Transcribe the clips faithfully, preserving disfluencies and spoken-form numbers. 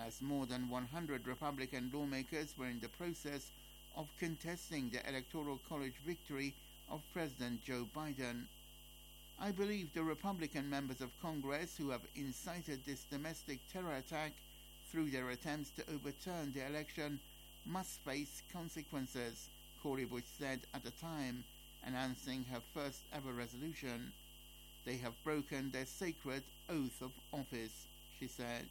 as more than one hundred Republican lawmakers were in the process of contesting the Electoral College victory of President Joe Biden. I believe the Republican members of Congress who have incited this domestic terror attack through their attempts to overturn the election must face consequences, Cori Bush said at the time, announcing her first ever resolution. They have broken their sacred oath of office, she said.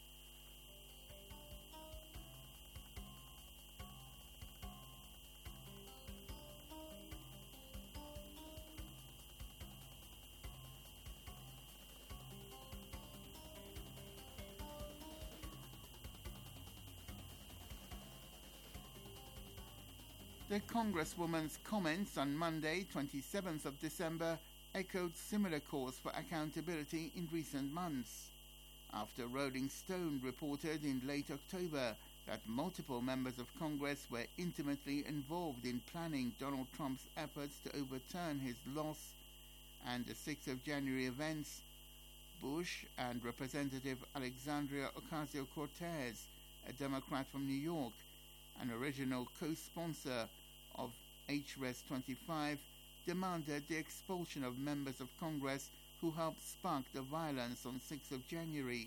The Congresswoman's comments on Monday, twenty-seventh of December, echoed similar calls for accountability in recent months, after Rolling Stone reported in late October that multiple members of Congress were intimately involved in planning Donald Trump's efforts to overturn his loss and the sixth of January events. Bush and Representative Alexandria Ocasio-Cortez, a Democrat from New York, an original co-sponsor of H R E S twenty-five, demanded the expulsion of members of Congress who helped spark the violence on sixth of January.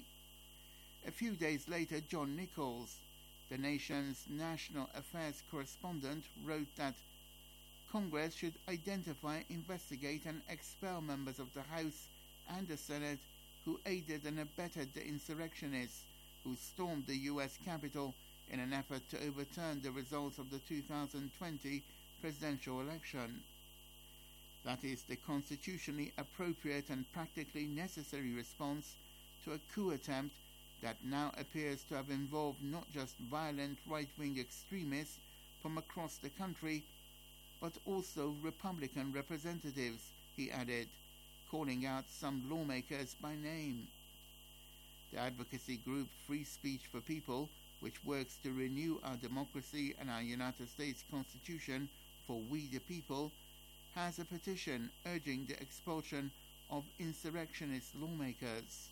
A few days later, John Nichols, the nation's national affairs correspondent, wrote that Congress should identify, investigate and expel members of the House and the Senate who aided and abetted the insurrectionists who stormed the U S Capitol in an effort to overturn the results of the two thousand twenty presidential election. That is the constitutionally appropriate and practically necessary response to a coup attempt that now appears to have involved not just violent right-wing extremists from across the country, but also Republican representatives, he added, calling out some lawmakers by name. The advocacy group Free Speech for People, which works to renew our democracy and our United States Constitution for we the people, has a petition urging the expulsion of insurrectionist lawmakers.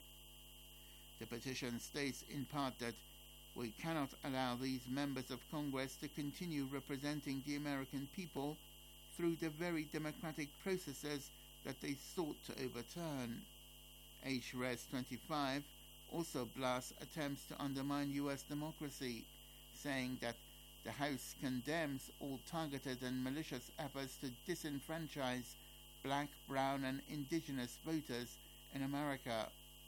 The petition states in part that we cannot allow these members of Congress to continue representing the American people through the very democratic processes that they sought to overturn. H R E S twenty-five also blasts attempts to undermine U S democracy, saying that the House condemns all targeted and malicious efforts to disenfranchise black, brown and indigenous voters in America.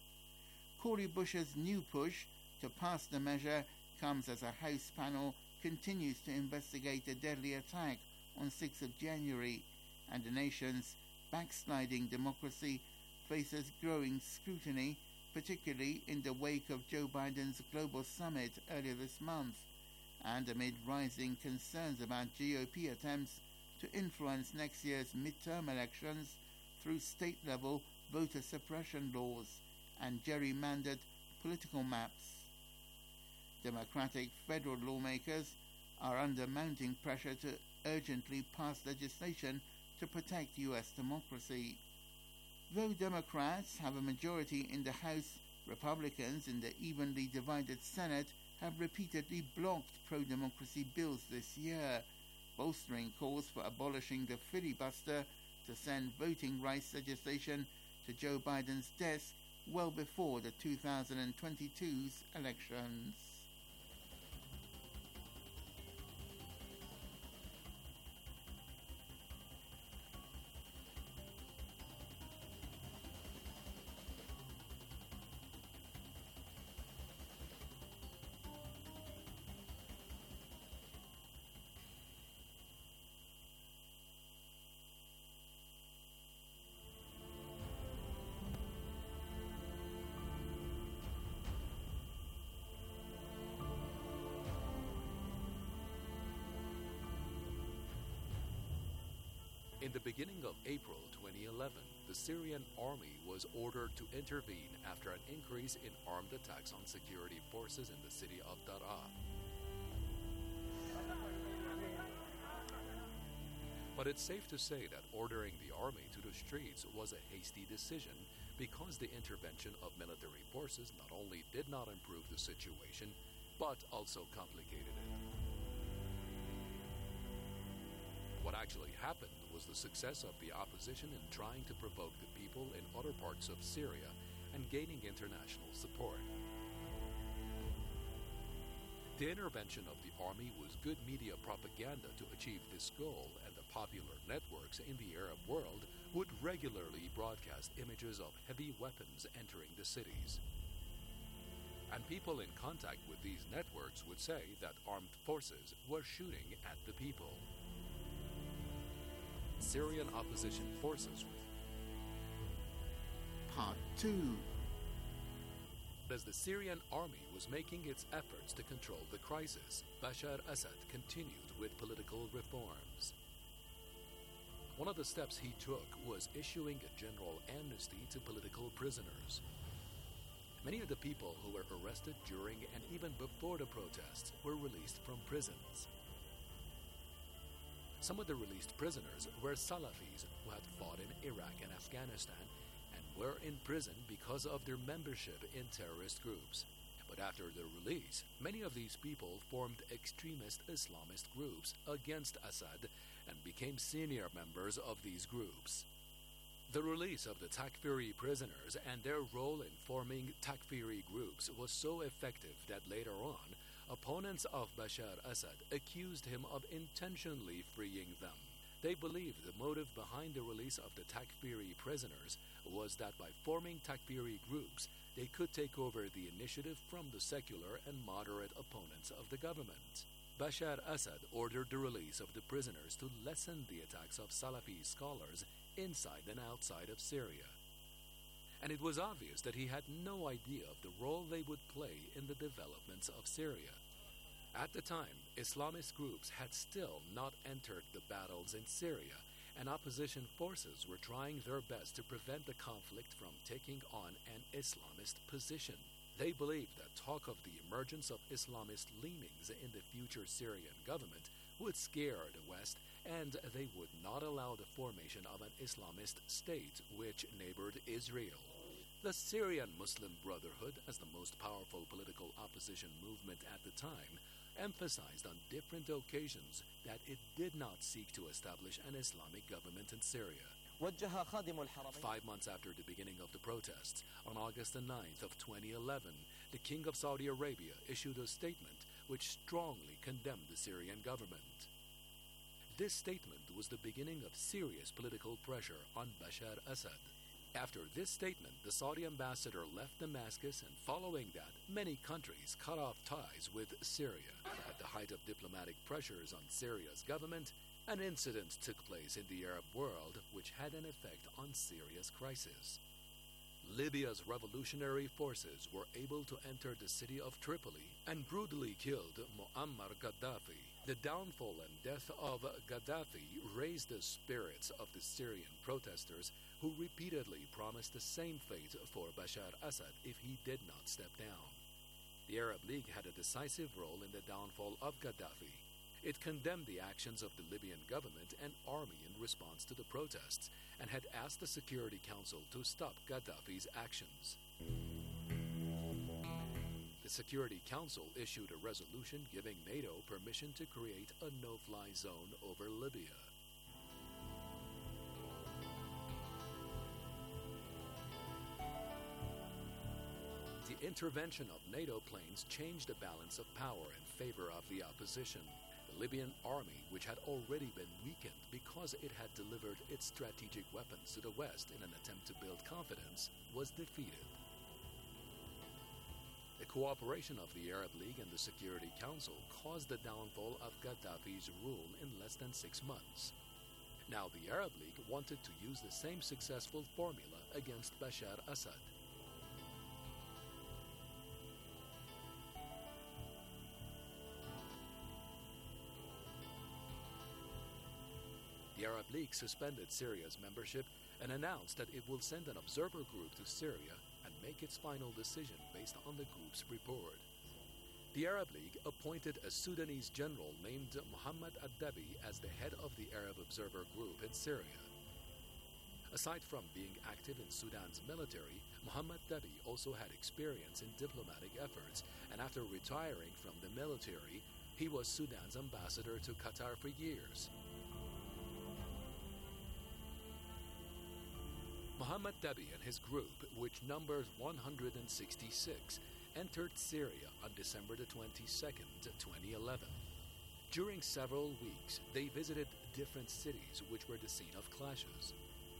Cori Bush's new push to pass the measure comes as a House panel continues to investigate the deadly attack on sixth of January, and the nation's backsliding democracy faces growing scrutiny, particularly in the wake of Joe Biden's global summit earlier this month, and amid rising concerns about G O P attempts to influence next year's midterm elections through state-level voter suppression laws and gerrymandered political maps. Democratic federal lawmakers are under mounting pressure to urgently pass legislation to protect U S democracy. Though Democrats have a majority in the House, Republicans in the evenly divided Senate have repeatedly blocked pro-democracy bills this year, bolstering calls for abolishing the filibuster to send voting rights legislation to Joe Biden's desk well before the two thousand twenty-two's elections. In the beginning of April twenty eleven, the Syrian army was ordered to intervene after an increase in armed attacks on security forces in the city of Daraa. But it's safe to say that ordering the army to the streets was a hasty decision because the intervention of military forces not only did not improve the situation, but also complicated it. What actually happened was the success of the opposition in trying to provoke the people in other parts of Syria and gaining international support. The intervention of the army was good media propaganda to achieve this goal, and the popular networks in the Arab world would regularly broadcast images of heavy weapons entering the cities. And people in contact with these networks would say that armed forces were shooting at the people. Syrian opposition forces. Part two. As the Syrian army was making its efforts to control the crisis, Bashar Assad continued with political reforms. One of the steps he took was issuing a general amnesty to political prisoners. Many of the people who were arrested during and even before the protests were released from prisons. Some of the released prisoners were Salafis who had fought in Iraq and Afghanistan and were in prison because of their membership in terrorist groups. But after their release, many of these people formed extremist Islamist groups against Assad and became senior members of these groups. The release of the Takfiri prisoners and their role in forming Takfiri groups was so effective that later on, opponents of Bashar Assad accused him of intentionally freeing them. They believed the motive behind the release of the Takfiri prisoners was that by forming Takfiri groups, they could take over the initiative from the secular and moderate opponents of the government. Bashar Assad ordered the release of the prisoners to lessen the attacks of Salafi scholars inside and outside of Syria. And it was obvious that he had no idea of the role they would play in the developments of Syria. At the time, Islamist groups had still not entered the battles in Syria, and opposition forces were trying their best to prevent the conflict from taking on an Islamist position. They believed that talk of the emergence of Islamist leanings in the future Syrian government would scare the West, and they would not allow the formation of an Islamist state which neighbored Israel. The Syrian Muslim Brotherhood, as the most powerful political opposition movement at the time, emphasized on different occasions that it did not seek to establish an Islamic government in Syria. Five months after the beginning of the protests, on August the ninth of twenty eleven, the King of Saudi Arabia issued a statement which strongly condemned the Syrian government. This statement was the beginning of serious political pressure on Bashar Assad. After this statement, the Saudi ambassador left Damascus, and following that, many countries cut off ties with Syria. At the height of diplomatic pressures on Syria's government, an incident took place in the Arab world which had an effect on Syria's crisis. Libya's revolutionary forces were able to enter the city of Tripoli and brutally killed Muammar Gaddafi. The downfall and death of Gaddafi raised the spirits of the Syrian protesters, who repeatedly promised the same fate for Bashar Assad if he did not step down. The Arab League had a decisive role in the downfall of Gaddafi. It condemned the actions of the Libyan government and army in response to the protests, and had asked the Security Council to stop Gaddafi's actions. The Security Council issued a resolution giving NATO permission to create a no-fly zone over Libya. The intervention of NATO planes changed the balance of power in favor of the opposition. The Libyan army, which had already been weakened because it had delivered its strategic weapons to the West in an attempt to build confidence, was defeated. The cooperation of the Arab League and the Security Council caused the downfall of Gaddafi's rule in less than six months. Now the Arab League wanted to use the same successful formula against Bashar Assad. The Arab League suspended Syria's membership and announced that it will send an observer group to Syria and make its final decision based on the group's report. The Arab League appointed a Sudanese general named Muhammad Ad-Dabi as the head of the Arab Observer Group in Syria. Aside from being active in Sudan's military, Muhammad Dabi also had experience in diplomatic efforts, and after retiring from the military, he was Sudan's ambassador to Qatar for years. Muhammad Dabi and his group, which numbers one hundred sixty-six, entered Syria on December the twenty-second, twenty eleven. During several weeks, they visited different cities which were the scene of clashes.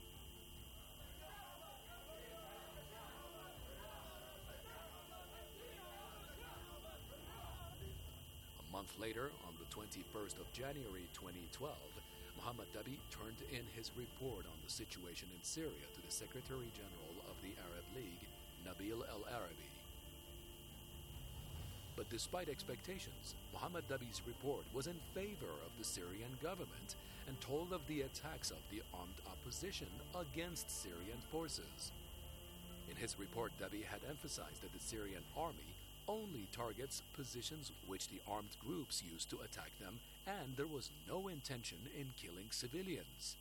A month later, on the twenty-first of January twenty twelve, Muhammad Dabi turned in his report on the situation in Syria to the Secretary General of the Arab League, Nabil El-Arabi. But despite expectations, Muhammad Dabi's report was in favor of the Syrian government and told of the attacks of the armed opposition against Syrian forces. In his report, Dabi had emphasized that the Syrian army only targets positions which the armed groups used to attack them, and there was no intention in killing civilians.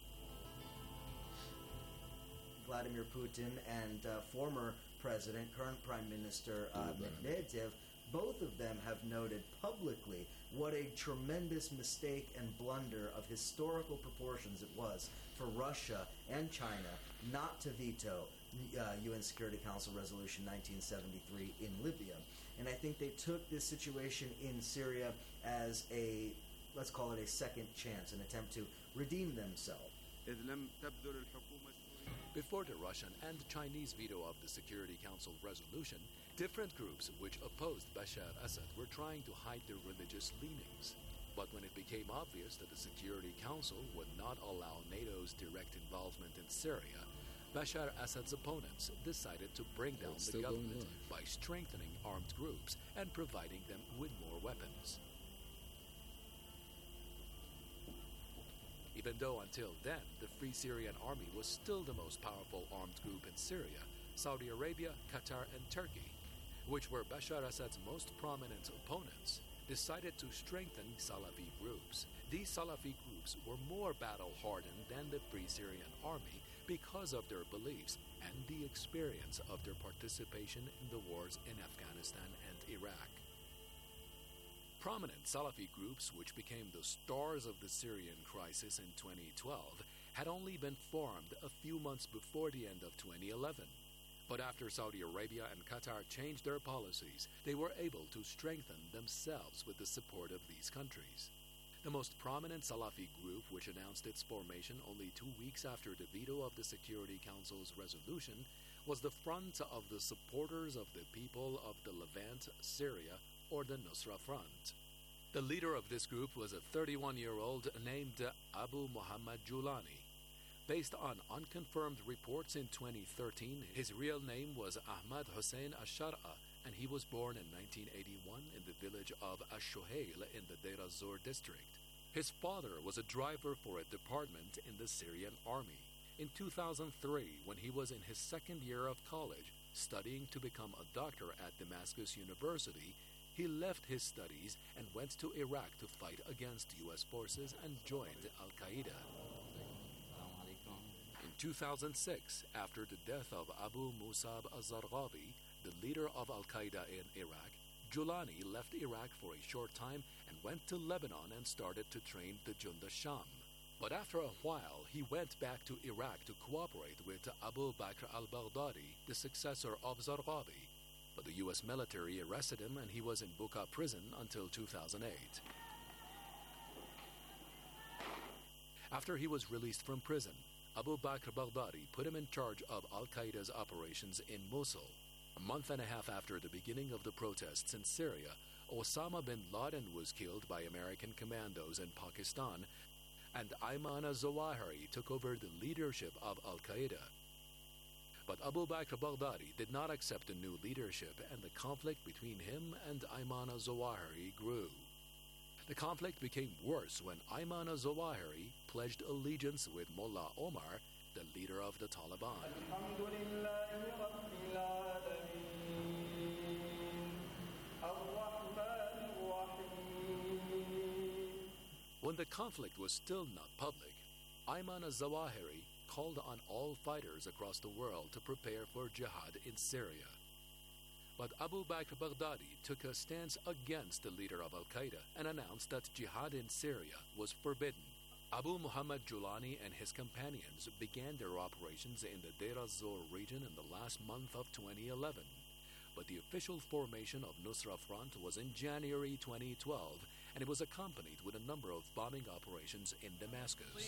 Vladimir Putin and uh, former president, current Prime Minister uh, Medvedev, both of them have noted publicly what a tremendous mistake and blunder of historical proportions it was for Russia and China not to veto uh, U N Security Council Resolution nineteen seventy-three in Libya. And I think they took this situation in Syria as a, let's call it a second chance, an attempt to redeem themselves. Before the Russian and Chinese veto of the Security Council resolution, different groups which opposed Bashar Assad were trying to hide their religious leanings. But when it became obvious that the Security Council would not allow NATO's direct involvement in Syria, Bashar Assad's opponents decided to bring down the government by strengthening armed groups and providing them with more weapons. Even though until then the Free Syrian Army was still the most powerful armed group in Syria, Saudi Arabia, Qatar, and Turkey, which were Bashar Assad's most prominent opponents, decided to strengthen Salafi groups. These Salafi groups were more battle-hardened than the Free Syrian Army because of their beliefs and the experience of their participation in the wars in Afghanistan and Iraq. Prominent Salafi groups, which became the stars of the Syrian crisis in twenty twelve, had only been formed a few months before the end of twenty eleven. But after Saudi Arabia and Qatar changed their policies, they were able to strengthen themselves with the support of these countries. The most prominent Salafi group, which announced its formation only two weeks after the veto of the Security Council's resolution, was the Front of the Supporters of the People of the Levant, Syria, or the Nusra Front. The leader of this group was a thirty-one-year-old named Abu Muhammad Julani. Based on unconfirmed reports in twenty thirteen, his real name was Ahmad Hussein Ash-Shar'a, and he was born in nineteen eighty-one in the village of Ash-Shuhail in the Deir az-Zor district. His father was a driver for a department in the Syrian army. In two thousand three, when he was in his second year of college, studying to become a doctor at Damascus University, he left his studies and went to Iraq to fight against U S forces and joined Al-Qaeda. In two thousand six, after the death of Abu Musab al-Zarqawi, the leader of Al-Qaeda in Iraq, Julani left Iraq for a short time and went to Lebanon and started to train the Jund al-Sham. But after a while, he went back to Iraq to cooperate with Abu Bakr al-Baghdadi, the successor of Zarqawi. But the U S military arrested him and he was in Buqa prison until two thousand eight. After he was released from prison, Abu Bakr al-Baghdadi put him in charge of Al-Qaeda's operations in Mosul. A month and a half after the beginning of the protests in Syria, Osama bin Laden was killed by American commandos in Pakistan, and Ayman al-Zawahiri took over the leadership of Al-Qaeda. But Abu Bakr al-Baghdadi did not accept the new leadership, and the conflict between him and Ayman al-Zawahiri grew. The conflict became worse when Ayman al-Zawahiri pledged allegiance with Mullah Omar, the leader of the Taliban. When the conflict was still not public, Ayman al-Zawahiri called on all fighters across the world to prepare for jihad in Syria. But Abu Bakr Baghdadi took a stance against the leader of Al-Qaeda and announced that jihad in Syria was forbidden. Abu Muhammad Julani and his companions began their operations in the Deir az-Zor region in the last month of twenty eleven. But the official formation of Nusra Front was in January twenty twelve, and it was accompanied with a number of bombing operations in Damascus.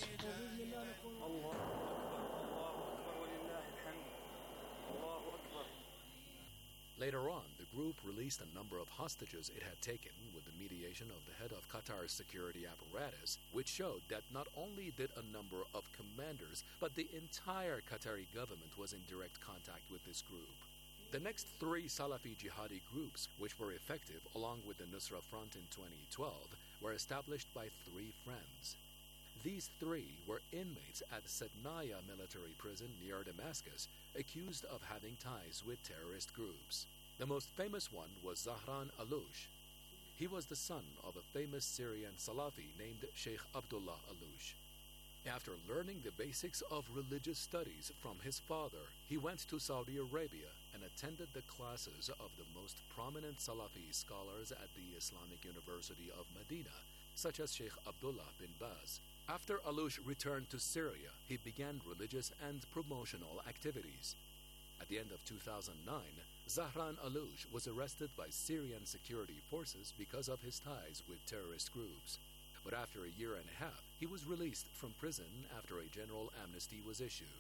Later on, the group released a number of hostages it had taken with the mediation of the head of Qatar's security apparatus, which showed that not only did a number of commanders, but the entire Qatari government was in direct contact with this group. The next three Salafi jihadi groups, which were effective along with the Nusra Front in twenty twelve, were established by three friends. These three were inmates at Sednaya military prison near Damascus, accused of having ties with terrorist groups. The most famous one was Zahran Aloush. He was the son of a famous Syrian Salafi named Sheikh Abdullah Aloush. After learning the basics of religious studies from his father, he went to Saudi Arabia and attended the classes of the most prominent Salafi scholars at the Islamic University of Medina, such as Sheikh Abdullah bin Baz. After Aloush returned to Syria, he began religious and promotional activities. At the end of two thousand nine, Zahran Aloush was arrested by Syrian security forces because of his ties with terrorist groups. But after a year and a half, he was released from prison after a general amnesty was issued.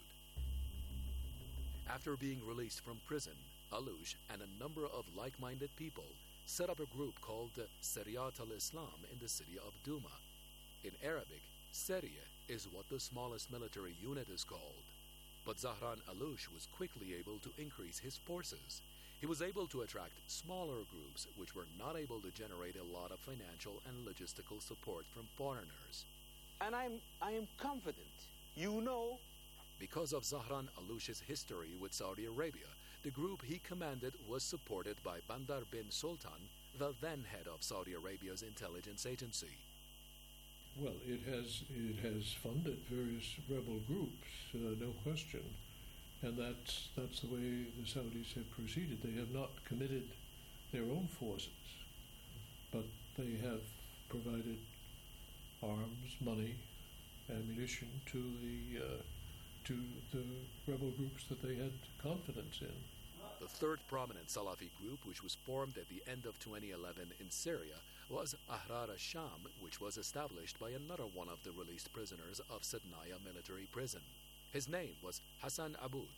After being released from prison, Aloush and a number of like-minded people set up a group called Sariyat al-Islam in the city of Douma. In Arabic, Sariya is what the smallest military unit is called. But Zahran Aloush was quickly able to increase his forces. He was able to attract smaller groups which were not able to generate a lot of financial and logistical support from foreigners. And I'm, I am confident, you know. Because of Zahran Aloush's history with Saudi Arabia, the group he commanded was supported by Bandar bin Sultan, the then head of Saudi Arabia's intelligence agency. Well, it has it has funded various rebel groups, uh, no question, and that's that's the way the Saudis have proceeded. They have not committed their own forces, but they have provided arms, money, ammunition to the uh, to the rebel groups that they had confidence in. The third prominent Salafi group, which was formed at the end of twenty eleven in Syria, was Ahrar al-Sham, which was established by another one of the released prisoners of Sednaya military prison. His name was Hassan Aboud.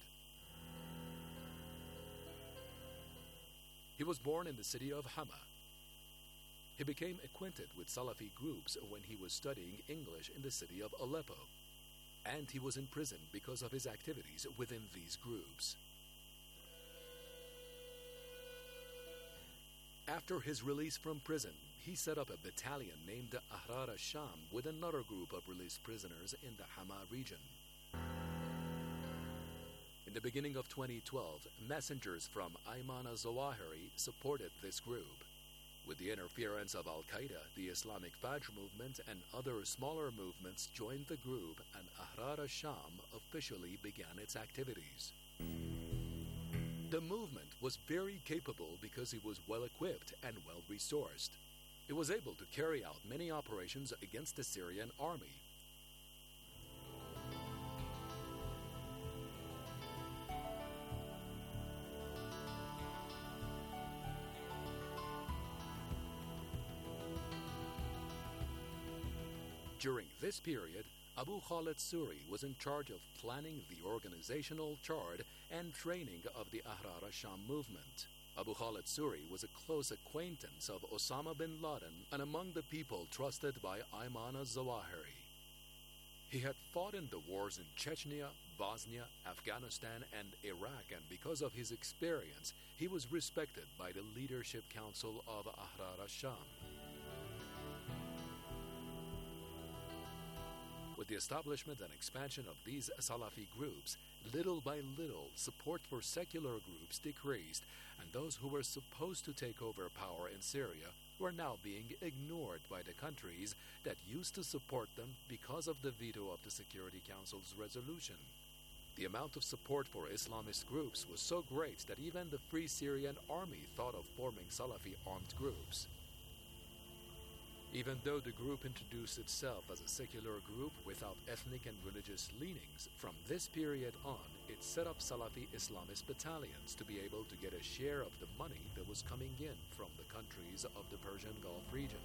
He was born in the city of Hama. He became acquainted with Salafi groups when he was studying English in the city of Aleppo, and he was in prison because of his activities within these groups. After his release from prison, he set up a battalion named Ahrar al-Sham with another group of released prisoners in the Hama region. In the beginning of twenty twelve, messengers from Ayman al-Zawahiri supported this group. With the interference of Al-Qaeda, the Islamic Fajr movement and other smaller movements joined the group, and Ahrar al-Sham officially began its activities. The movement was very capable because it was well-equipped and well-resourced. It was able to carry out many operations against the Syrian army. During this period, Abu Khalid Suri was in charge of planning the organizational chart and training of the Ahrar al-Sham movement. Abu Khalid Suri was a close acquaintance of Osama bin Laden and among the people trusted by Ayman al-Zawahiri. He had fought in the wars in Chechnya, Bosnia, Afghanistan, and Iraq, and because of his experience, he was respected by the leadership council of Ahrar al-Sham. With the establishment and expansion of these Salafi groups, little by little, support for secular groups decreased, and those who were supposed to take over power in Syria were now being ignored by the countries that used to support them because of the veto of the Security Council's resolution. The amount of support for Islamist groups was so great that even the Free Syrian Army thought of forming Salafi armed groups. Even though the group introduced itself as a secular group without ethnic and religious leanings, from this period on, it set up Salafi Islamist battalions to be able to get a share of the money that was coming in from the countries of the Persian Gulf region.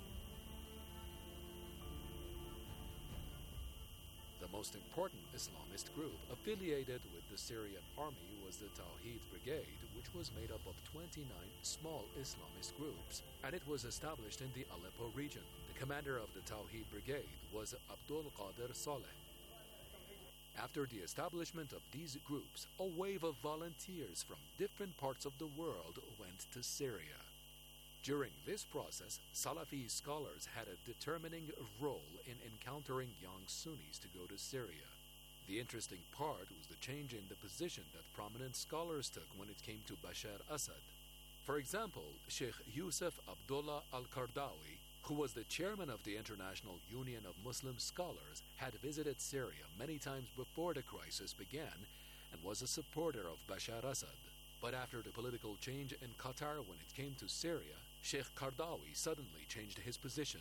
The most important Islamist group affiliated with the Syrian army was the Tawhid Brigade, which was made up of twenty-nine small Islamist groups, and it was established in the Aleppo region. The commander of the Tawhid Brigade was Abdul Qadir Saleh. After the establishment of these groups, a wave of volunteers from different parts of the world went to Syria. During this process, Salafi scholars had a determining role in encountering young Sunnis to go to Syria. The interesting part was the change in the position that prominent scholars took when it came to Bashar Assad. For example, Sheikh Yusuf Abdullah al-Qardawi, who was the chairman of the International Union of Muslim Scholars, had visited Syria many times before the crisis began and was a supporter of Bashar Assad. But after the political change in Qatar when it came to Syria, Sheikh Qardawi suddenly changed his position.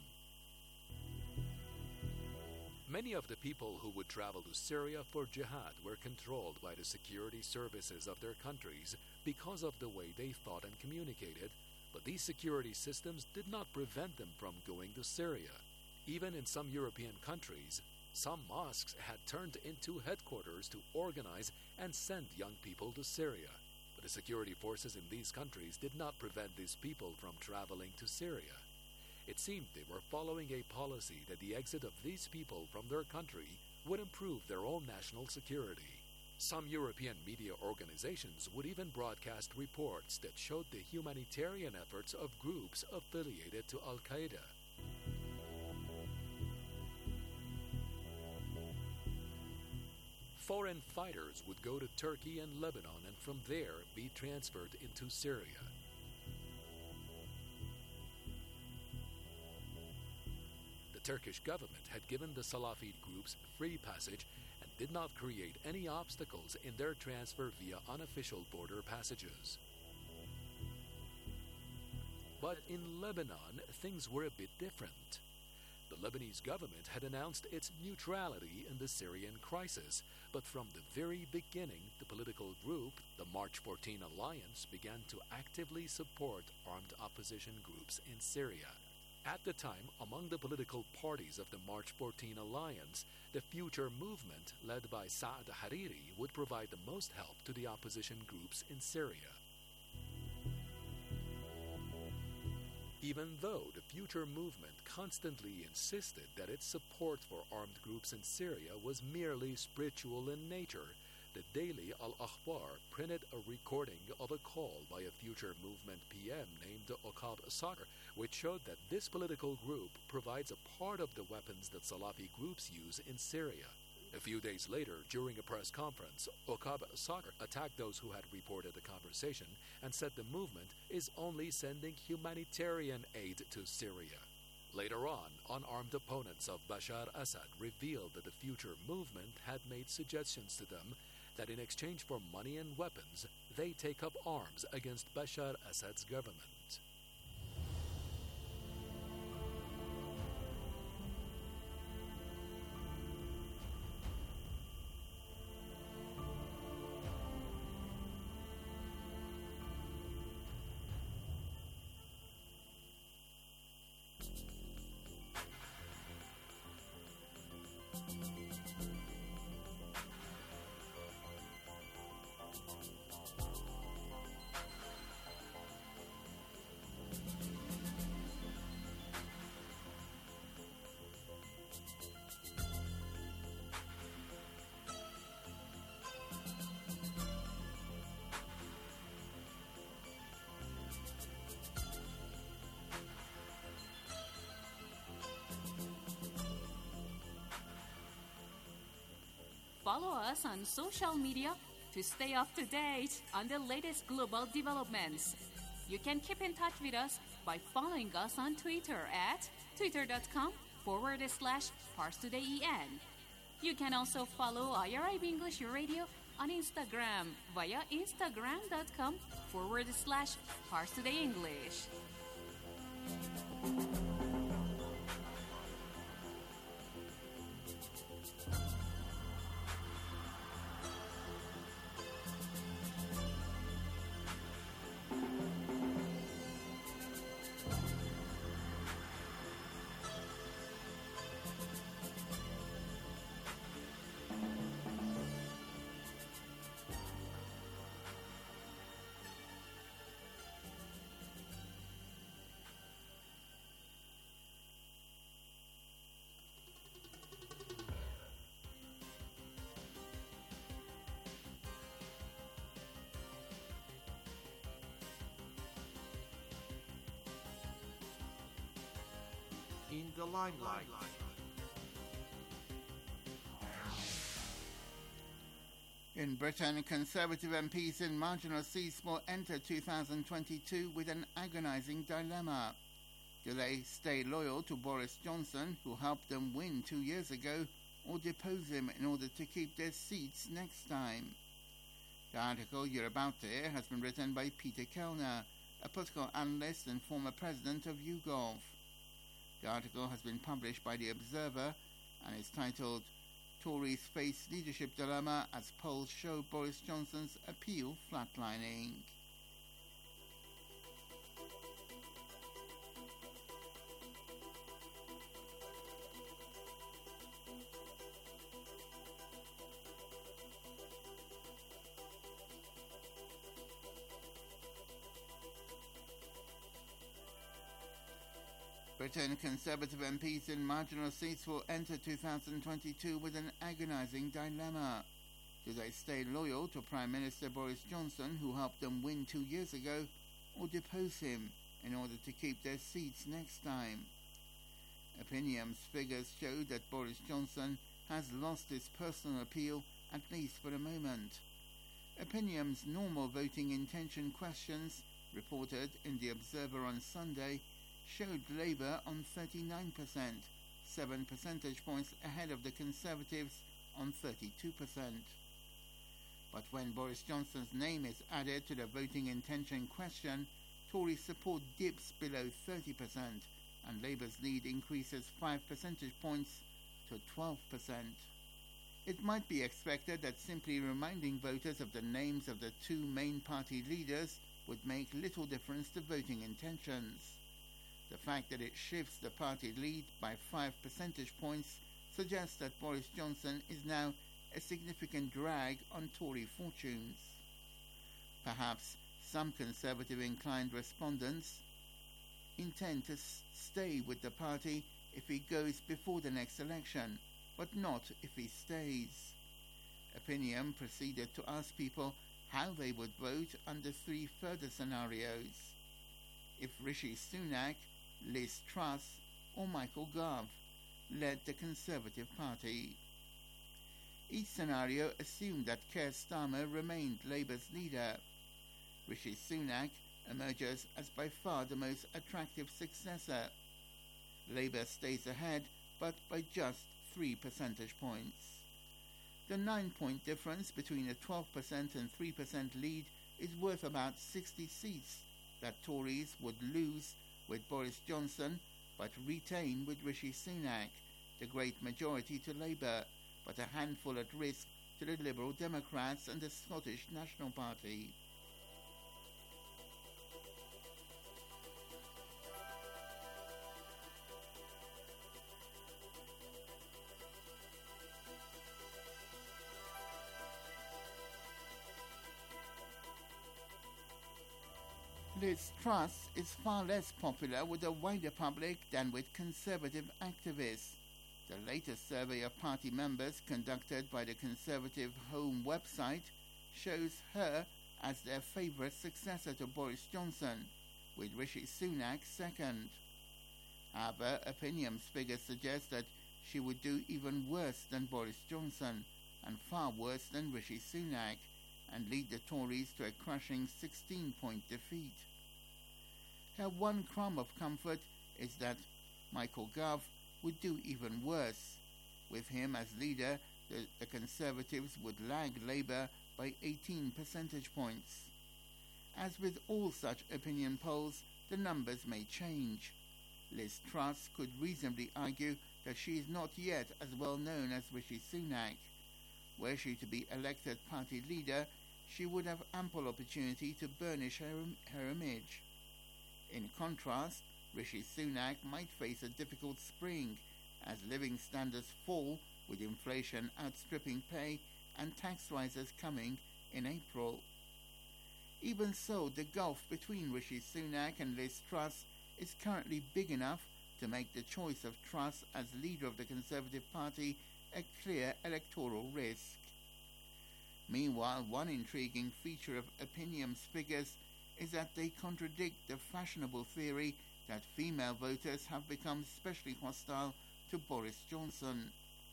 Many of the people who would travel to Syria for jihad were controlled by the security services of their countries because of the way they thought and communicated, but these security systems did not prevent them from going to Syria. Even in some European countries, some mosques had turned into headquarters to organize and send young people to Syria. But the security forces in these countries did not prevent these people from traveling to Syria. It seemed they were following a policy that the exit of these people from their country would improve their own national security. Some European media organizations would even broadcast reports that showed the humanitarian efforts of groups affiliated to Al-Qaeda. Foreign fighters would go to Turkey and Lebanon and from there be transferred into Syria. The Turkish government had given the Salafid groups free passage and did not create any obstacles in their transfer via unofficial border passages. But in Lebanon, things were a bit different. The Lebanese government had announced its neutrality in the Syrian crisis, but from the very beginning, the political group, the March fourteen Alliance, began to actively support armed opposition groups in Syria. At the time, among the political parties of the March fourteen Alliance, the Future Movement, led by Saad Hariri, would provide the most help to the opposition groups in Syria. Even though the Future Movement constantly insisted that its support for armed groups in Syria was merely spiritual in nature, the daily Al-Akhbar printed a recording of a call by a Future Movement P M named Okab Sakr, which showed that this political group provides a part of the weapons that Salafi groups use in Syria. A few days later, during a press conference, Okab Sakr attacked those who had reported the conversation and said the movement is only sending humanitarian aid to Syria. Later on, unarmed opponents of Bashar Assad revealed that the Future Movement had made suggestions to them that in exchange for money and weapons, they take up arms against Bashar Assad's government. Follow us on social media to stay up to date on the latest global developments. You can keep in touch with us by following us on Twitter at twitter.com forward slash ParsTodayEN. You can also follow I R I B English Radio on Instagram via instagram.com forward slash ParsTodayEnglish. In the limelight. In Britain, Conservative M Ps in marginal seats will enter two thousand twenty-two with an agonising dilemma. Do they stay loyal to Boris Johnson, who helped them win two years ago, or depose him in order to keep their seats next time? The article you're about to hear has been written by Peter Kellner, a political analyst and former president of YouGov. The article has been published by The Observer and is titled Tories Face Leadership Dilemma as Polls Show Boris Johnson's Appeal Flatlining. Britain Conservative M Ps in marginal seats will enter two thousand twenty-two with an agonising dilemma. Do they stay loyal to Prime Minister Boris Johnson, who helped them win two years ago, or depose him in order to keep their seats next time? Opinium's figures show that Boris Johnson has lost his personal appeal, at least for the moment. Opinium's normal voting intention questions, reported in The Observer on Sunday, showed Labour on thirty-nine percent, seven percentage points ahead of the Conservatives on thirty-two percent. But when Boris Johnson's name is added to the voting intention question, Tory support dips below thirty percent and Labour's lead increases five percentage points to twelve percent. It might be expected that simply reminding voters of the names of the two main party leaders would make little difference to voting intentions. The fact that it shifts the party lead by five percentage points suggests that Boris Johnson is now a significant drag on Tory fortunes. Perhaps some Conservative-inclined respondents intend to s- stay with the party if he goes before the next election, but not if he stays. Opinion proceeded to ask people how they would vote under three further scenarios. If Rishi Sunak, Liz Truss or Michael Gove led the Conservative Party. Each scenario assumed that Keir Starmer remained Labour's leader. Rishi Sunak emerges as by far the most attractive successor. Labour stays ahead, but by just three percentage points. The nine-point difference between a twelve percent and three percent lead is worth about sixty seats that Tories would lose with Boris Johnson, but retain with Rishi Sunak, the great majority to Labour, but a handful at risk to the Liberal Democrats and the Scottish National Party. Liz Truss is far less popular with the wider public than with Conservative activists. The latest survey of party members conducted by the Conservative Home website shows her as their favourite successor to Boris Johnson, with Rishi Sunak second. However, Opinium's figures suggest that she would do even worse than Boris Johnson and far worse than Rishi Sunak, and lead the Tories to a crushing sixteen-point defeat. Her one crumb of comfort is that Michael Gove would do even worse. With him as leader, the, the Conservatives would lag Labour by eighteen percentage points. As with all such opinion polls, the numbers may change. Liz Truss could reasonably argue that she is not yet as well known as Rishi Sunak. Were she to be elected party leader, she would have ample opportunity to burnish her, her image. In contrast, Rishi Sunak might face a difficult spring as living standards fall with inflation outstripping pay and tax rises coming in April. Even so, the gulf between Rishi Sunak and Liz Truss is currently big enough to make the choice of Truss as leader of the Conservative Party a clear electoral risk. Meanwhile, one intriguing feature of Opinium's figures is that they contradict the fashionable theory that female voters have become especially hostile to Boris Johnson.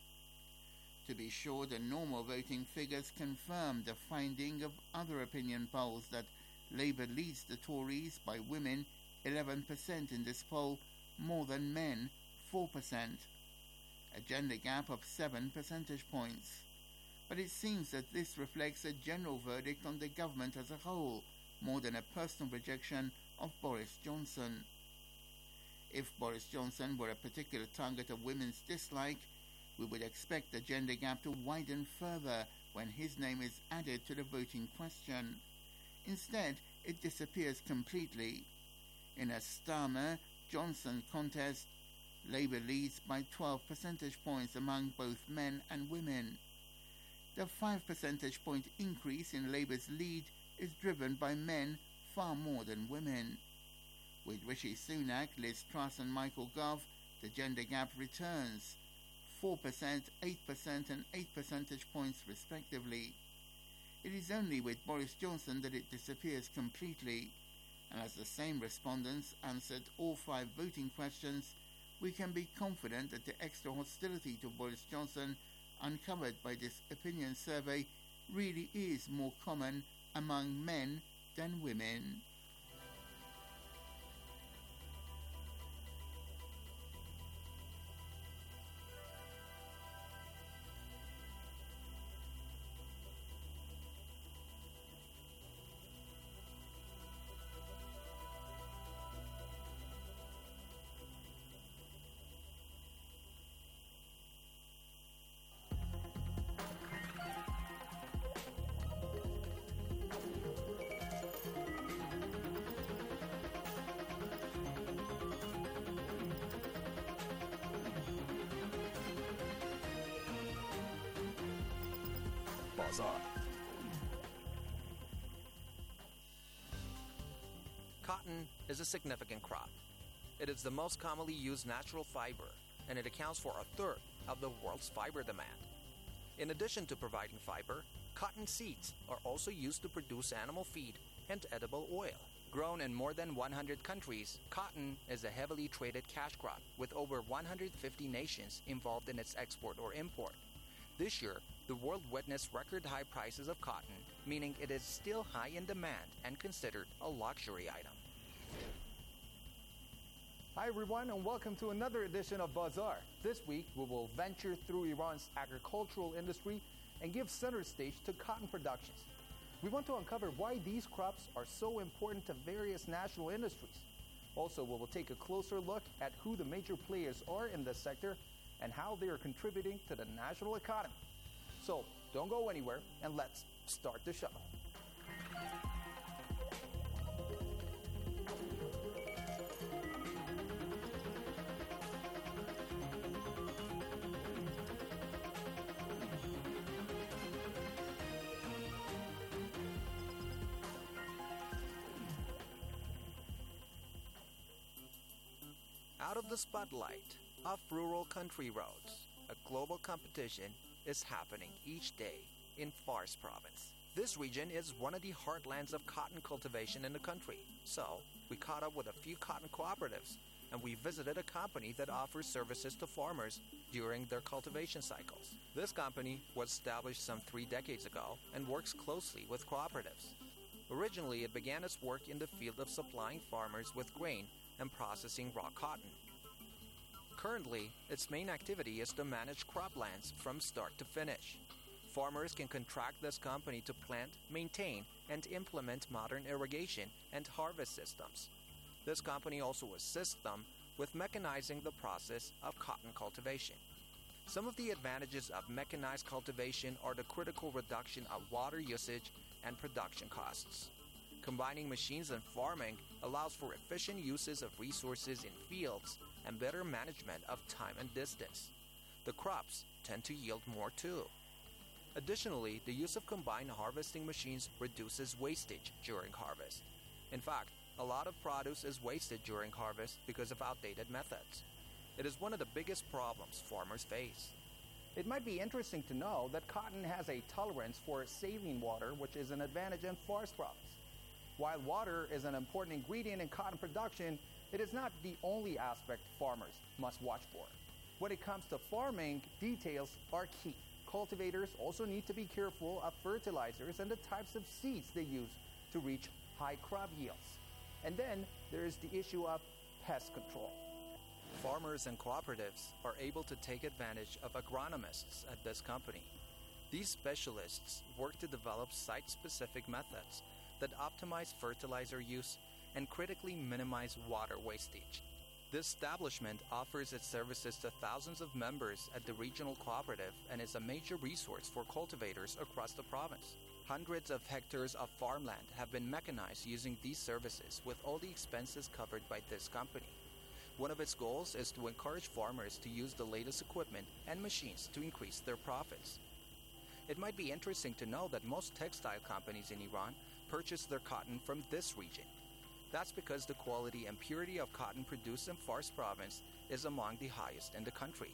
To be sure, the normal voting figures confirm the finding of other opinion polls that Labour leads the Tories by women eleven percent in this poll, more than men four percent, a gender gap of seven percentage points. But it seems that this reflects a general verdict on the government as a whole, more than a personal rejection of Boris Johnson. If Boris Johnson were a particular target of women's dislike, we would expect the gender gap to widen further when his name is added to the voting question. Instead, it disappears completely. In a Starmer-Johnson contest, Labour leads by twelve percentage points among both men and women. The five percentage point increase in Labour's lead is driven by men far more than women. With Rishi Sunak, Liz Truss and Michael Gove, the gender gap returns, four percent, eight percent and eight percentage points respectively. It is only with Boris Johnson that it disappears completely, and as the same respondents answered all five voting questions, we can be confident that the extra hostility to Boris Johnson uncovered by this opinion survey really is more common among men than women. Bazaar. Cotton is a significant crop. It is the most commonly used natural fiber, and it accounts for a third of the world's fiber demand. In addition to providing fiber, cotton seeds are also used to produce animal feed and edible oil. Grown in more than one hundred countries, cotton is a heavily traded cash crop with over one hundred fifty nations involved in its export or import. This year, the world witnessed record high prices of cotton, meaning it is still high in demand and considered a luxury item. Hi everyone, and welcome to another edition of Bazaar. This week we will venture through Iran's agricultural industry and give center stage to cotton productions. We want to uncover why these crops are so important to various national industries. Also, we will take a closer look at who the major players are in this sector and how they are contributing to the national economy. So, don't go anywhere, and let's start the show. Out of the spotlight of rural country roads, a global competition is happening each day in Fars province. This region is one of the heartlands of cotton cultivation in the country. So, we caught up with a few cotton cooperatives, and we visited a company that offers services to farmers during their cultivation cycles. This company was established some three decades ago and works closely with cooperatives. Originally, it began its work in the field of supplying farmers with grain and processing raw cotton. Currently, its main activity is to manage croplands from start to finish. Farmers can contract this company to plant, maintain, and implement modern irrigation and harvest systems. This company also assists them with mechanizing the process of cotton cultivation. Some of the advantages of mechanized cultivation are the critical reduction of water usage and production costs. Combining machines and farming allows for efficient uses of resources in fields and better management of time and distance. The crops tend to yield more too. Additionally, the use of combined harvesting machines reduces wastage during harvest. In fact, a lot of produce is wasted during harvest because of outdated methods. It is one of the biggest problems farmers face. It might be interesting to know that cotton has a tolerance for saline water, which is an advantage in forest crops. While water is an important ingredient in cotton production, it is not the only aspect farmers must watch for. When it comes to farming, details are key. Cultivators also need to be careful of fertilizers and the types of seeds they use to reach high crop yields. And then there is the issue of pest control. Farmers and cooperatives are able to take advantage of agronomists at this company. These specialists work to develop site-specific methods that optimize fertilizer use and critically minimize water wastage. This establishment offers its services to thousands of members at the regional cooperative and is a major resource for cultivators across the province. Hundreds of hectares of farmland have been mechanized using these services, with all the expenses covered by this company. One of its goals is to encourage farmers to use the latest equipment and machines to increase their profits. It might be interesting to know that most textile companies in Iran purchase their cotton from this region. That's because the quality and purity of cotton produced in Fars province is among the highest in the country.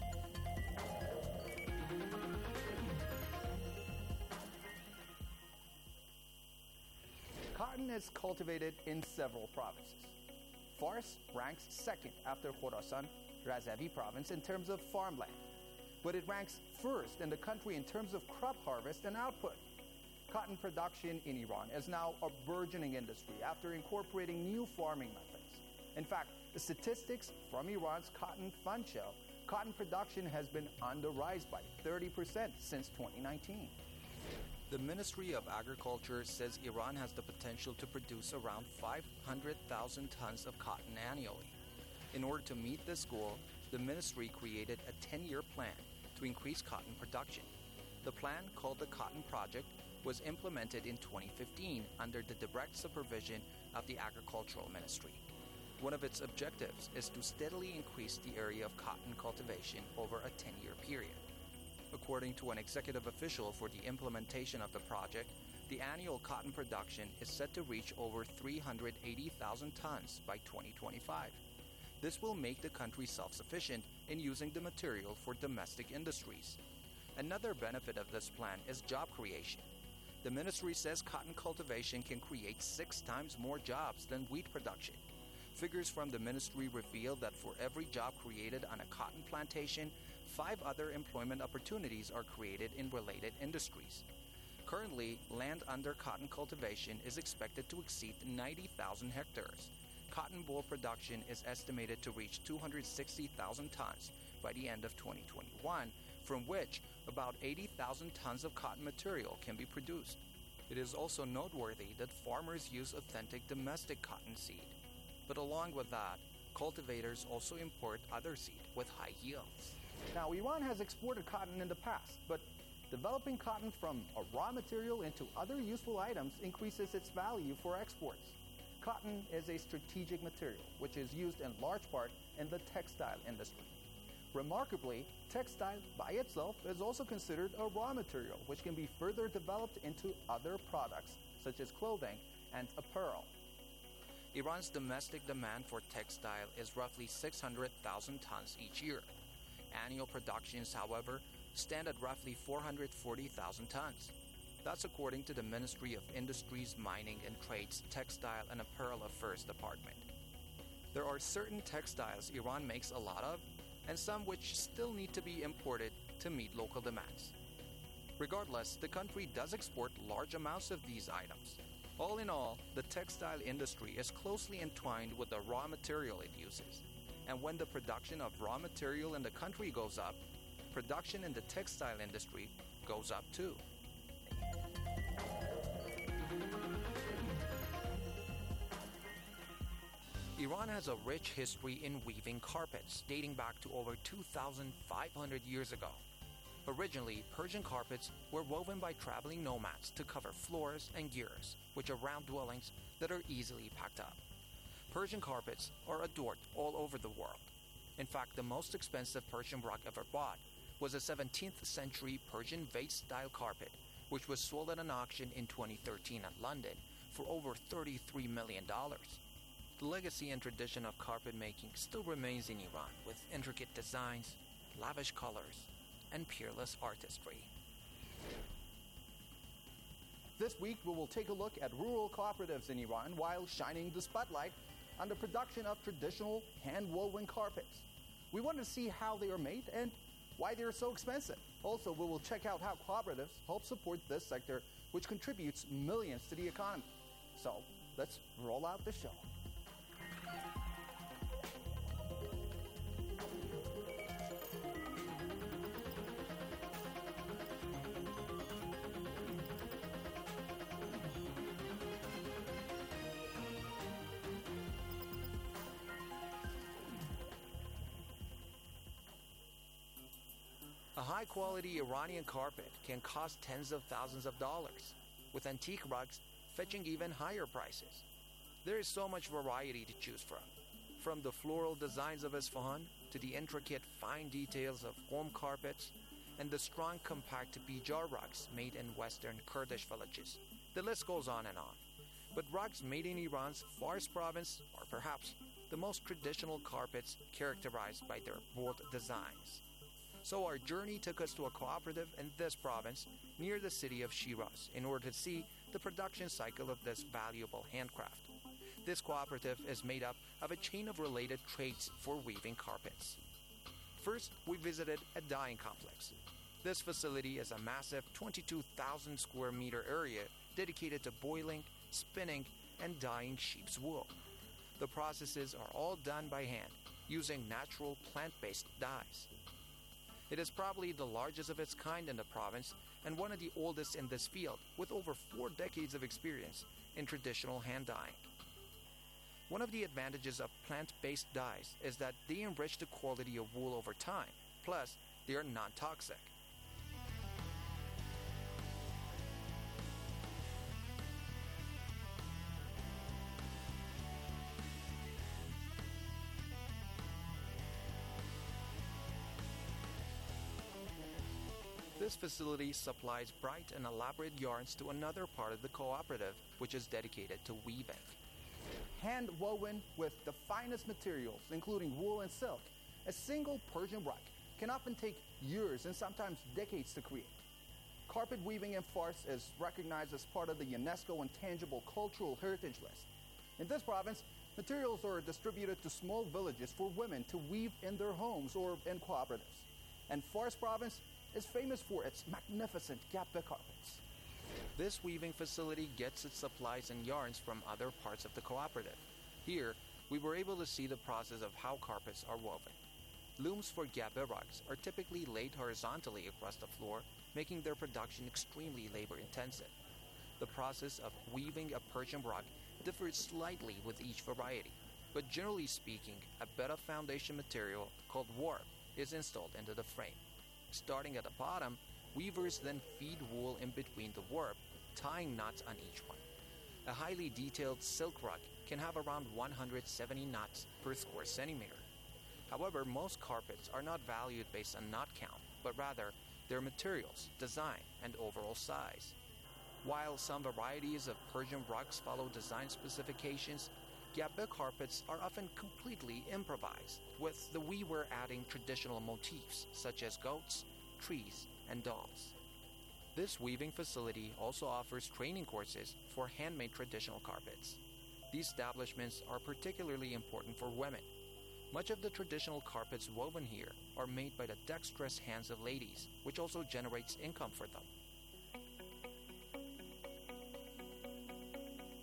Cotton is cultivated in several provinces. Fars ranks second after Khorasan, Razavi province in terms of farmland, but it ranks first in the country in terms of crop harvest and output. Cotton production in Iran is now a burgeoning industry after incorporating new farming methods. In fact, the statistics from Iran's Cotton Fund show cotton production has been on the rise by thirty percent since twenty nineteen. The Ministry of Agriculture says Iran has the potential to produce around five hundred thousand tons of cotton annually. In order to meet this goal, the ministry created a ten-year plan to increase cotton production. The plan, called the Cotton Project, was implemented in twenty fifteen under the direct supervision of the Agricultural Ministry. One of its objectives is to steadily increase the area of cotton cultivation over a ten-year period. According to an executive official for the implementation of the project, the annual cotton production is set to reach over three hundred eighty thousand tons by twenty twenty-five. This will make the country self-sufficient in using the material for domestic industries. Another benefit of this plan is job creation. The ministry says cotton cultivation can create six times more jobs than wheat production. Figures from the ministry reveal that for every job created on a cotton plantation, five other employment opportunities are created in related industries. Currently, land under cotton cultivation is expected to exceed ninety thousand hectares. Cotton boll production is estimated to reach two hundred sixty thousand tons by the end of twenty twenty-one, from which about eighty thousand tons of cotton material can be produced. It is also noteworthy that farmers use authentic domestic cotton seed. But along with that, cultivators also import other seed with high yields. Now, Iran has exported cotton in the past, but developing cotton from a raw material into other useful items increases its value for exports. Cotton is a strategic material, which is used in large part in the textile industry. Remarkably, textile by itself is also considered a raw material, which can be further developed into other products, such as clothing and apparel. Iran's domestic demand for textile is roughly six hundred thousand tons each year. Annual productions, however, stand at roughly four hundred forty thousand tons. That's according to the Ministry of Industries, Mining and Trades Textile and Apparel Affairs Department. There are certain textiles Iran makes a lot of, and some which still need to be imported to meet local demands. Regardless, the country does export large amounts of these items. All in all, the textile industry is closely entwined with the raw material it uses. And when the production of raw material in the country goes up, production in the textile industry goes up too. Iran has a rich history in weaving carpets dating back to over two thousand five hundred years ago. Originally, Persian carpets were woven by traveling nomads to cover floors and gears, which are round dwellings that are easily packed up. Persian carpets are adored all over the world. In fact, the most expensive Persian rug ever bought was a seventeenth century Persian vase-style carpet, which was sold at an auction in twenty thirteen at London for over thirty-three million dollars. The legacy and tradition of carpet making still remains in Iran, with intricate designs, lavish colors, and peerless artistry. This week, we will take a look at rural cooperatives in Iran while shining the spotlight on the production of traditional hand-woven carpets. We want to see how they are made and why they are so expensive. Also, we will check out how cooperatives help support this sector, which contributes millions to the economy. So, let's roll out the show. A high-quality Iranian carpet can cost tens of thousands of dollars, with antique rugs fetching even higher prices. There is so much variety to choose from, from the floral designs of Isfahan to the intricate fine details of home carpets and the strong compact bijar rugs made in western Kurdish villages. The list goes on and on. But rugs made in Iran's Fars province are perhaps the most traditional carpets, characterized by their bold designs. So our journey took us to a cooperative in this province near the city of Shiraz in order to see the production cycle of this valuable handcraft. This cooperative is made up of a chain of related trades for weaving carpets. First, we visited a dyeing complex. This facility is a massive twenty-two thousand square meter area dedicated to boiling, spinning, and dyeing sheep's wool. The processes are all done by hand, using natural plant-based dyes. It is probably the largest of its kind in the province and one of the oldest in this field, with over four decades of experience in traditional hand dyeing. One of the advantages of plant-based dyes is that they enrich the quality of wool over time, plus they are non-toxic. This facility supplies bright and elaborate yarns to another part of the cooperative, which is dedicated to weaving. Hand woven with the finest materials, including wool and silk, a single Persian rug can often take years and sometimes decades to create. Carpet weaving in Fars is recognized as part of the UNESCO Intangible Cultural Heritage List. In this province, materials are distributed to small villages for women to weave in their homes or in cooperatives. And Fars province is famous for its magnificent gape carpets. This weaving facility gets its supplies and yarns from other parts of the cooperative. Here, we were able to see the process of how carpets are woven. Looms for gape rugs are typically laid horizontally across the floor, making their production extremely labor-intensive. The process of weaving a Persian rug differs slightly with each variety, but generally speaking, a bed of foundation material called warp is installed into the frame. Starting at the bottom, weavers then feed wool in between the warp, tying knots on each one. A highly detailed silk rug can have around one hundred seventy knots per square centimeter. However, most carpets are not valued based on knot count, but rather their materials, design, and overall size. While some varieties of Persian rugs follow design specifications, gape carpets are often completely improvised, with the weaver adding traditional motifs such as goats, trees, and dolls. This weaving facility also offers training courses for handmade traditional carpets. These establishments are particularly important for women. Much of the traditional carpets woven here are made by the dexterous hands of ladies, which also generates income for them.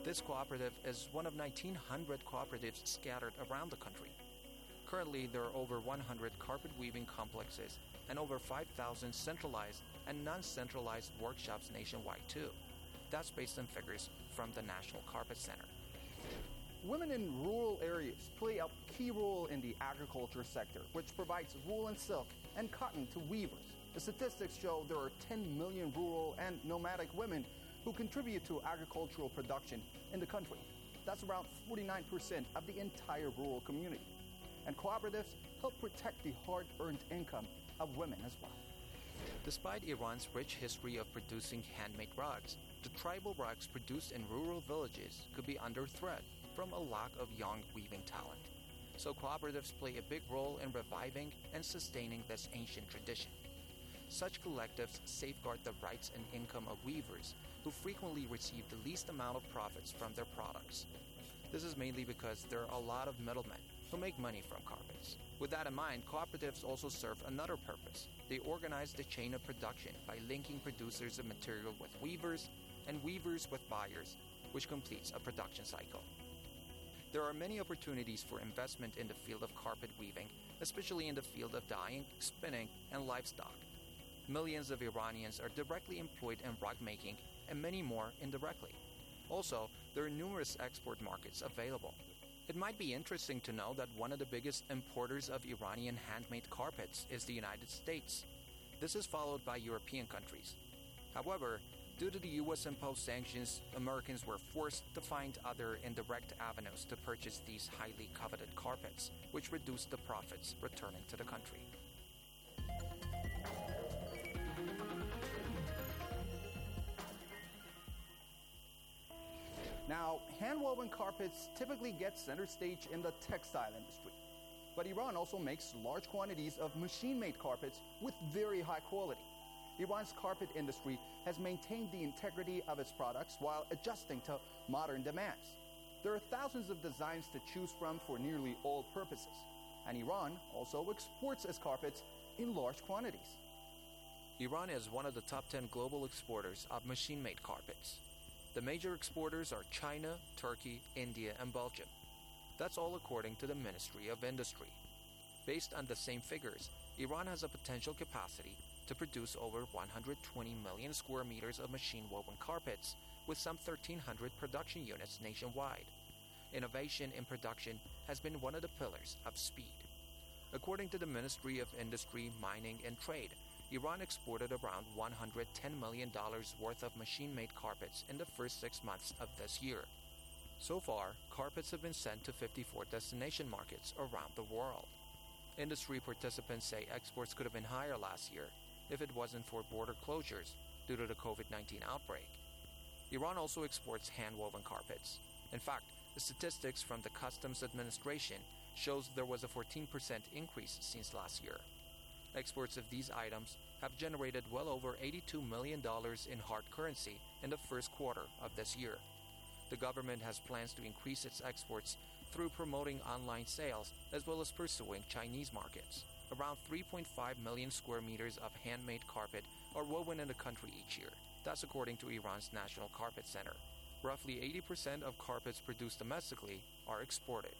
This cooperative is one of nineteen hundred cooperatives scattered around the country. Currently, there are over one hundred carpet weaving complexes and over five thousand centralized and non-centralized workshops nationwide too. That's based on figures from the National Carpet Center. Women in rural areas play a key role in the agriculture sector, which provides wool and silk and cotton to weavers. The statistics show there are ten million rural and nomadic women who contribute to agricultural production in the country. That's around forty-nine percent of the entire rural community. And cooperatives help protect the hard-earned income of women as well. Despite Iran's rich history of producing handmade rugs, the tribal rugs produced in rural villages could be under threat from a lack of young weaving talent. So cooperatives play a big role in reviving and sustaining this ancient tradition. Such collectives safeguard the rights and income of weavers who frequently receive the least amount of profits from their products. This is mainly because there are a lot of middlemen who make money from carpets. With that in mind, cooperatives also serve another purpose. They organize the chain of production by linking producers of material with weavers and weavers with buyers, which completes a production cycle. There are many opportunities for investment in the field of carpet weaving, especially in the field of dyeing, spinning, and livestock. Millions of Iranians are directly employed in rug making, and many more indirectly. Also, there are numerous export markets available. It might be interesting to know that one of the biggest importers of Iranian handmade carpets is the United States. This is followed by European countries. However, due to the U S imposed sanctions, Americans were forced to find other indirect avenues to purchase these highly coveted carpets, which reduced the profits returning to the country. Now, hand-woven carpets typically get center stage in the textile industry. But Iran also makes large quantities of machine-made carpets with very high quality. Iran's carpet industry has maintained the integrity of its products while adjusting to modern demands. There are thousands of designs to choose from for nearly all purposes. And Iran also exports its carpets in large quantities. Iran is one of the top ten global exporters of machine-made carpets. The major exporters are China, Turkey, India, and Belgium. That's all according to the Ministry of Industry. Based on the same figures, Iran has a potential capacity to produce over one hundred twenty million square meters of machine-woven carpets, with some thirteen hundred production units nationwide. Innovation in production has been one of the pillars of speed. According to the Ministry of Industry, Mining, and Trade, Iran exported around one hundred ten million dollars worth of machine-made carpets in the first six months of this year. So far, carpets have been sent to fifty-four destination markets around the world. Industry participants say exports could have been higher last year if it wasn't for border closures due to the COVID nineteen outbreak. Iran also exports hand-woven carpets. In fact, the statistics from the Customs Administration shows there was a fourteen percent increase since last year. Exports of these items have generated well over eighty-two million dollars in hard currency in the first quarter of this year. The government has plans to increase its exports through promoting online sales as well as pursuing Chinese markets. Around three point five million square meters of handmade carpet are woven in the country each year. That's according to Iran's National Carpet Center. Roughly eighty percent of carpets produced domestically are exported.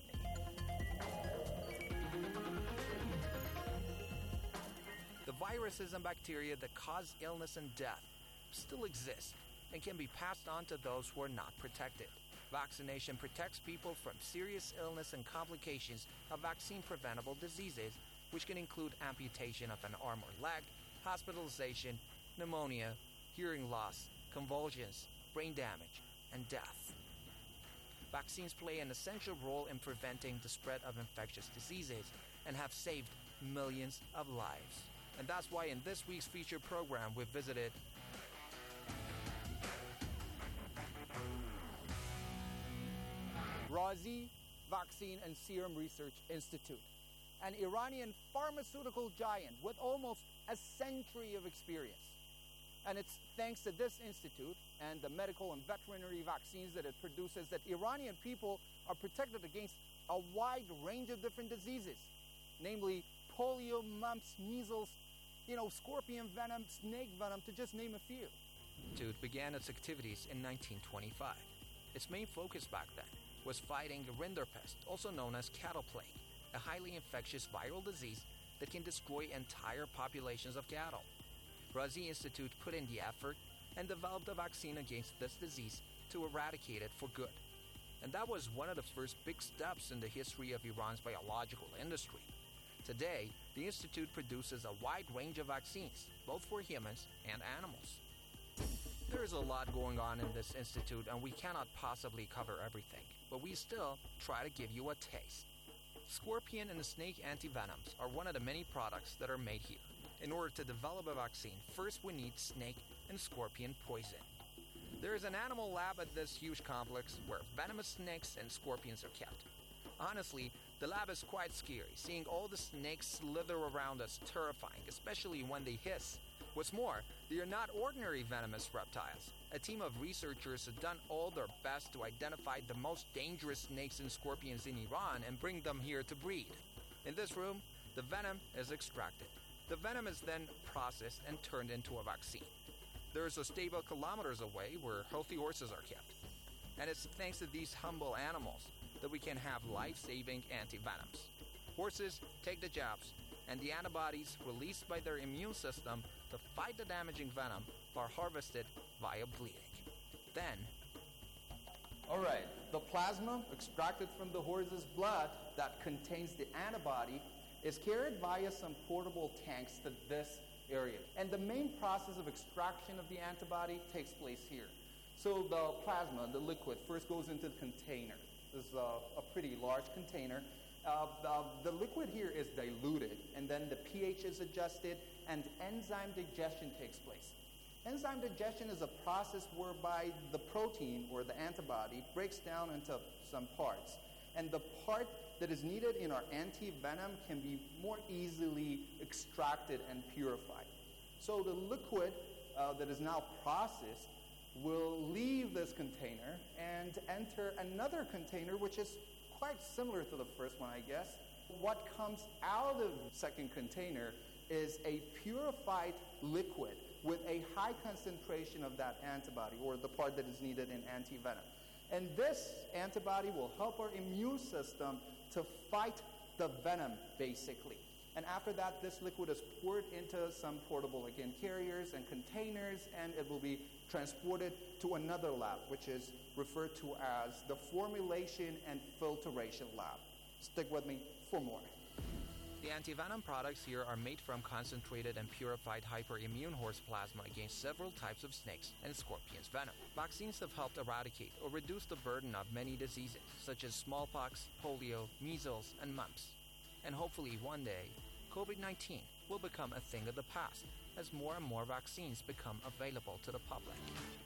The viruses and bacteria that cause illness and death still exist and can be passed on to those who are not protected. Vaccination protects people from serious illness and complications of vaccine-preventable diseases, which can include amputation of an arm or leg, hospitalization, pneumonia, hearing loss, convulsions, brain damage, and death. Vaccines play an essential role in preventing the spread of infectious diseases and have saved millions of lives. And that's why in this week's feature program we visited Razi Vaccine and Serum Research Institute, an Iranian pharmaceutical giant with almost a century of experience. And it's thanks to this institute and the medical and veterinary vaccines that it produces that Iranian people are protected against a wide range of different diseases, namely polio, mumps, measles, you know, scorpion venom, snake venom, to just name a few. The institute began its activities in nineteen twenty-five. Its main focus back then was fighting rinderpest, also known as cattle plague, a highly infectious viral disease that can destroy entire populations of cattle. Razi Institute put in the effort and developed a vaccine against this disease to eradicate it for good. And that was one of the first big steps in the history of Iran's biological industry. Today, the Institute produces a wide range of vaccines, both for humans and animals. There is a lot going on in this institute, and we cannot possibly cover everything, but we still try to give you a taste. Scorpion and snake antivenoms are one of the many products that are made here. In order to develop a vaccine, first we need snake and scorpion poison. There is an animal lab at this huge complex where venomous snakes and scorpions are kept. Honestly, the lab is quite scary. Seeing all the snakes slither around us terrifying, especially when they hiss. What's more, they are not ordinary venomous reptiles. A team of researchers have done all their best to identify the most dangerous snakes and scorpions in Iran and bring them here to breed. In this room, the venom is extracted. The venom is then processed and turned into a vaccine. There is a stable kilometers away where healthy horses are kept. And it's thanks to these humble animals that we can have life-saving antivenoms. Horses take the jabs, and the antibodies released by their immune system to fight the damaging venom are harvested via bleeding. Then, All right, the plasma extracted from the horse's blood that contains the antibody is carried via some portable tanks to this area. And the main process of extraction of the antibody takes place here. So the plasma, the liquid, first goes into the container. This is a, a pretty large container. Uh, the, the liquid here is diluted, and then the pH is adjusted, and enzyme digestion takes place. Enzyme digestion is a process whereby the protein or the antibody breaks down into some parts. And the part that is needed in our anti-venom can be more easily extracted and purified. So the liquid uh, that is now processed will leave this container and enter another container, which is quite similar to the first one, I guess. What comes out of the second container is a purified liquid with a high concentration of that antibody, or the part that is needed in anti-venom. And this antibody will help our immune system to fight the venom, basically. And after that, this liquid is poured into some portable, again, carriers and containers, and it will be transported to another lab, which is referred to as the Formulation and Filtration Lab. Stick with me for more. the antivenom products here are made from concentrated and purified hyperimmune horse plasma against several types of snakes and scorpions' venom. Vaccines have helped eradicate or reduce the burden of many diseases, such as smallpox, polio, measles, and mumps. And hopefully one day, COVID nineteen will become a thing of the past as more and more vaccines become available to the public.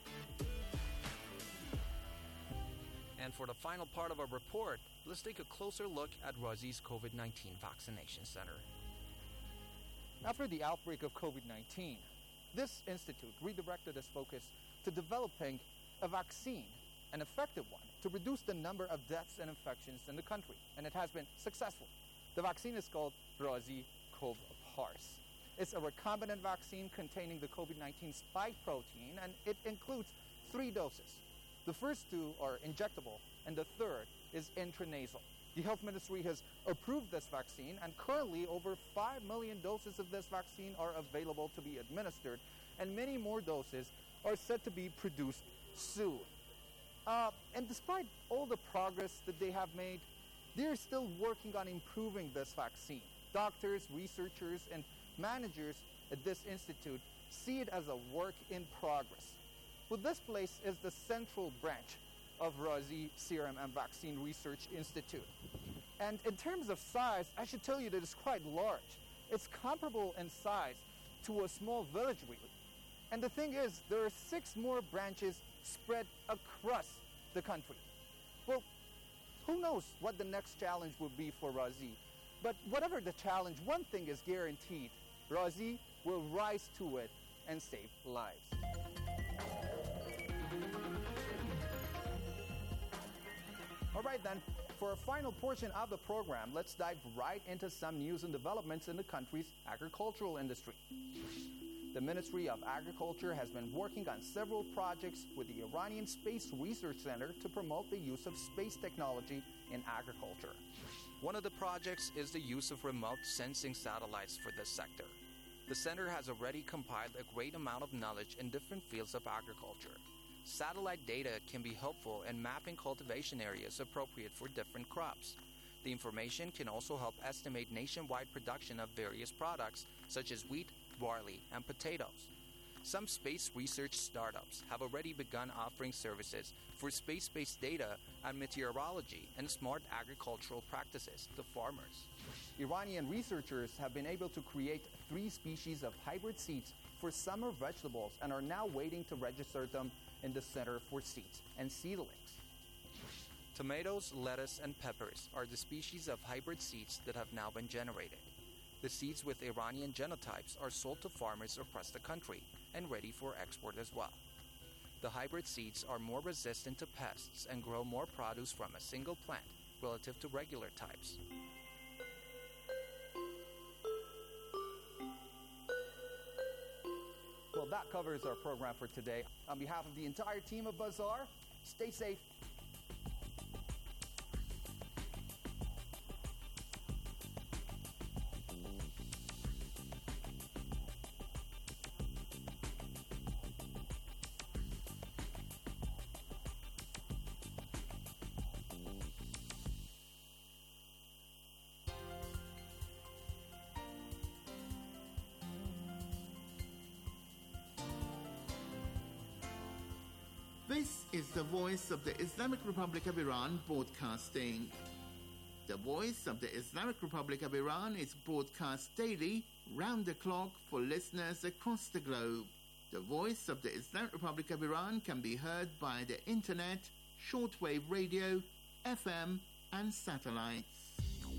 And for the final part of our report, let's take a closer look at Razi's COVID nineteen Vaccination Center. After the outbreak of COVID nineteen, this institute redirected its focus to developing a vaccine, an effective one, to reduce the number of deaths and infections in the country, and it has been successful. The vaccine is called Razi Cov-Pars. It's a recombinant vaccine containing the COVID nineteen spike protein, and it includes three doses. The first two are injectable, and the third is intranasal. The Health Ministry has approved this vaccine, and currently over five million doses of this vaccine are available to be administered, and many more doses are set to be produced soon. Uh, and despite all the progress that they have made, they're still working on improving this vaccine. Doctors, researchers, and managers at this institute see it as a work in progress. Well, this place is the central branch of Razi Serum and Vaccine Research Institute. And in terms of size, I should tell you that it's quite large. It's comparable in size to a small village, really. And the thing is, there are six more branches spread across the country. Well, who knows what the next challenge will be for Razi? But whatever the challenge, one thing is guaranteed. Razi will rise to it and save lives. All right then, for a final portion of the program, let's dive right into some news and developments in the country's agricultural industry. The Ministry of Agriculture has been working on several projects with the Iranian Space Research Center to promote the use of space technology in agriculture. One of the projects is the use of remote sensing satellites for this sector. The center has already compiled a great amount of knowledge in different fields of agriculture. Satellite data can be helpful in mapping cultivation areas appropriate for different crops. The information can also help estimate nationwide production of various products such as wheat, barley, and potatoes. Some space research startups have already begun offering services for space-based data and meteorology and smart agricultural practices to farmers. Iranian researchers have been able to create three species of hybrid seeds for summer vegetables and are now waiting to register them in the Center for Seeds and Seedlings. Tomatoes, lettuce, and peppers are the species of hybrid seeds that have now been generated. The seeds with Iranian genotypes are sold to farmers across the country and ready for export as well. The hybrid seeds are more resistant to pests and grow more produce from a single plant relative to regular types. Well, that covers our program for today. On behalf of the entire team of Bazaar, stay safe. This is the voice of the Islamic Republic of Iran broadcasting. The voice of the Islamic Republic of Iran is broadcast daily, round the clock, for listeners across the globe. The voice of the Islamic Republic of Iran can be heard by the internet, shortwave radio, F M, and satellites.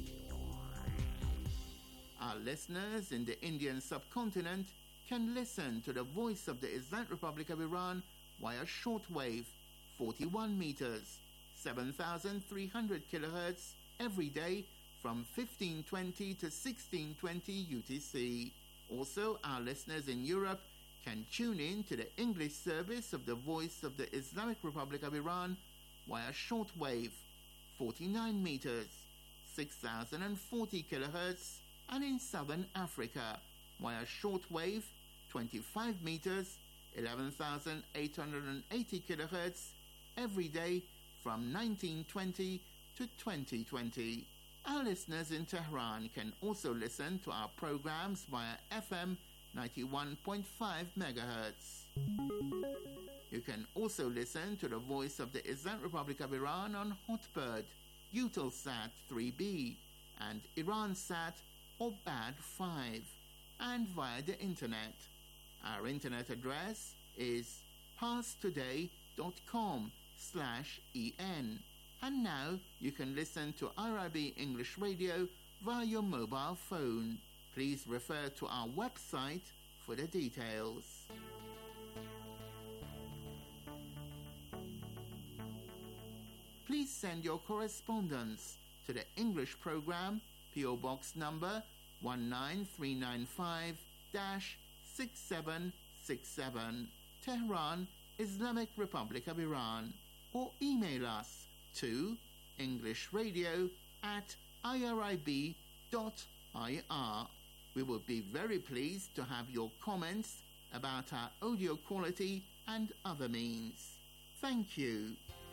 Our listeners in the Indian subcontinent can listen to the voice of the Islamic Republic of Iran via shortwave, forty-one meters, seven thousand three hundred kilohertz, every day from fifteen twenty to sixteen twenty U T C. Also, our listeners in Europe can tune in to the English service of the Voice of the Islamic Republic of Iran via shortwave, forty-nine meters, six thousand forty kilohertz, and in Southern Africa via shortwave, twenty-five meters, eleven thousand eight hundred eighty kilohertz, every day from nineteen twenty to twenty twenty. Our listeners in Tehran can also listen to our programs via F M ninety-one point five megahertz. You can also listen to the Voice of the Islamic Republic of Iran on Hotbird, Eutelsat three B, and Iransat or B A D five, and via the internet. Our internet address is parstoday.com slash en. And now you can listen to I R I B English Radio via your mobile phone. Please refer to our website for the details. Please send your correspondence to the English program, P O Box number one nine three nine five six seven six seven, Tehran, Islamic Republic of Iran, or email us to englishradio at irib dot I R. We will be very pleased to have your comments about our audio quality and other means. Thank you.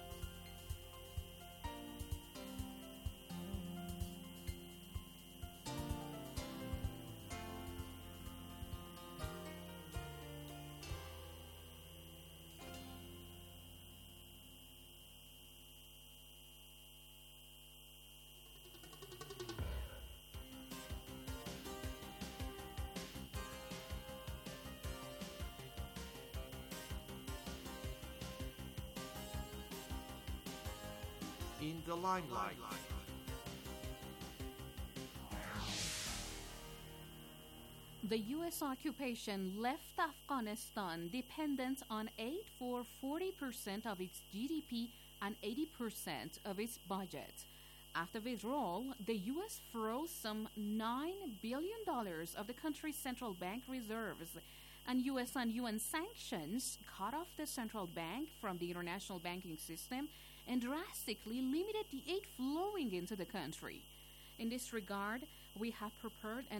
In the limelight. The U S occupation left Afghanistan dependent on aid for forty percent of its G D P and eighty percent of its budget. After withdrawal, the U S froze some nine billion dollars of the country's central bank reserves and U S and U N sanctions cut off the central bank from the international banking system and drastically limited the aid flowing into the country. In this regard, we have prepared an